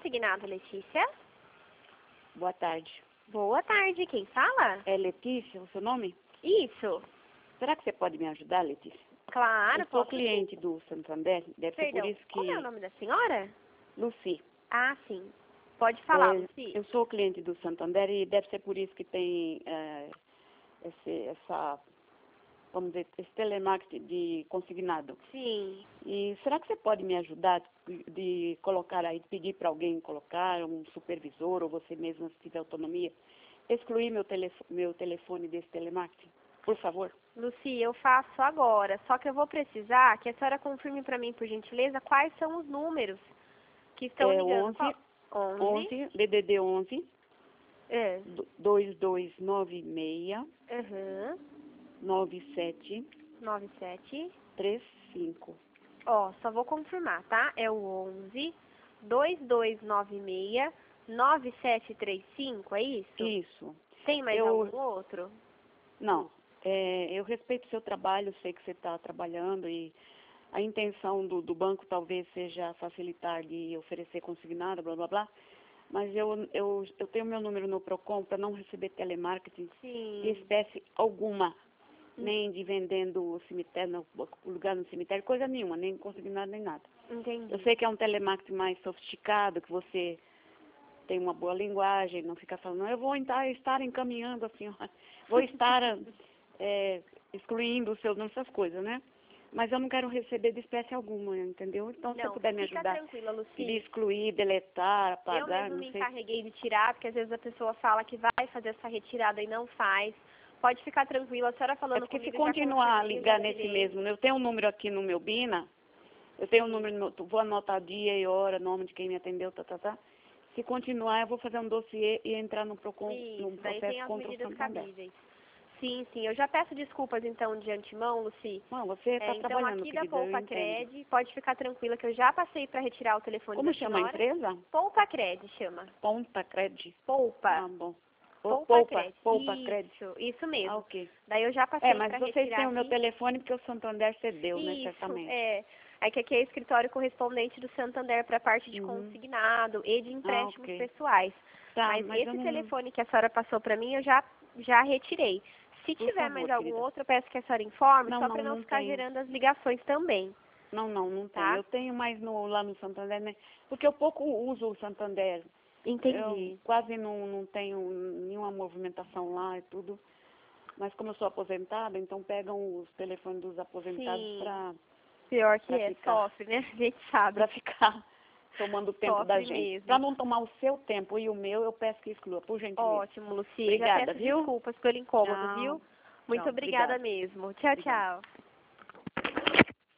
consignado, Letícia. Boa tarde. Boa tarde, quem fala? É Letícia, o seu nome? Isso. Será que você pode me ajudar, Letícia? Claro, Eu sou posso cliente do Santander, deve ser Perdão, por isso que... como é o nome da senhora? Lucy. Ah, sim. Pode falar, Lucy. Eu sou cliente do Santander e deve ser por isso que tem vamos dizer, esse telemarketing de consignado. Sim. E será que você pode me ajudar de colocar aí, pedir para alguém colocar, um supervisor ou você mesma, se tiver autonomia, excluir meu telefone desse telemarketing? Por favor. Lucy, eu faço agora, só que eu vou precisar que a senhora confirme para mim, por gentileza, quais são os números que estão ligando. 11, DDD 11, É. 2296, Aham. 97, 97. 35. Ó, só vou confirmar, tá? É o 11 2296 9735, é isso? Isso. Tem mais algum outro? Não. Eu respeito o seu trabalho, sei que você está trabalhando e a intenção do banco talvez seja facilitar de oferecer consignado, blá, blá, blá. Mas eu tenho meu número no Procon para não receber telemarketing de espécie alguma. Nem de vendendo o cemitério, o lugar no cemitério, coisa nenhuma, nem consignado, nem nada. Entendi. Eu sei que é um telemarketing mais sofisticado, que você tem uma boa linguagem, não fica falando, não, eu vou estar encaminhando assim, vou estar excluindo o seu nome, essas coisas, né? Mas eu não quero receber de espécie alguma, entendeu? Então, se você puder me ajudar, tranquila, Lucy. de excluir, deletar, apagar, Eu mesmo não me sei. encarreguei de tirar, porque às vezes a pessoa fala que vai fazer essa retirada e não faz. Pode ficar tranquila, a senhora falando Porque comigo, se continuar a ligar nesse mesmo, eu tenho um número aqui no meu BINA, eu tenho um número, vou anotar dia e hora, nome de quem me atendeu, tá. Se continuar, eu vou fazer um dossiê e entrar no Procon, num processo contra o Santander. cabíveis. Sim, eu já peço desculpas então de antemão, Lucy. Não, você está Então trabalhando, aqui da querida, eu Poupa entendo. Cred, pode ficar tranquila que eu já passei para retirar o telefone Como da chama a senhora. empresa? Poupa Cred chama. Ponta Cred. Poupa. Ah, bom. Poupa Cred. Isso mesmo. Ah, ok. Daí eu já passei Mas para vocês retirar têm o meu aqui. telefone porque o Santander cedeu, né, certamente. É que aqui é escritório correspondente do Santander para a parte de consignado e de empréstimos pessoais. Tá, Mas esse eu não... telefone que a senhora passou para mim, eu já retirei. Se Por tiver favor, mais algum querida. outro, eu peço que a senhora informe, só para não não ficar tenho. gerando as ligações também. Não Tá? tenho. Eu tenho mais lá no Santander, né? Porque eu pouco uso o Santander. Entendi. Eu quase não tenho nenhuma movimentação lá e tudo. Mas como eu sou aposentada, então pegam os telefones dos aposentados para Pior que ficar, sofre, né? A gente sabe. para ficar tomando o tempo da gente. Mesmo. Para não tomar o seu tempo e o meu, eu peço que exclua, por gentileza. Ótimo, Lucy. Obrigada, já peço viu? desculpas pelo incômodo, Tchau. viu? Muito Tchau, obrigada obrigada. mesmo. Tchau, Obrigada. tchau.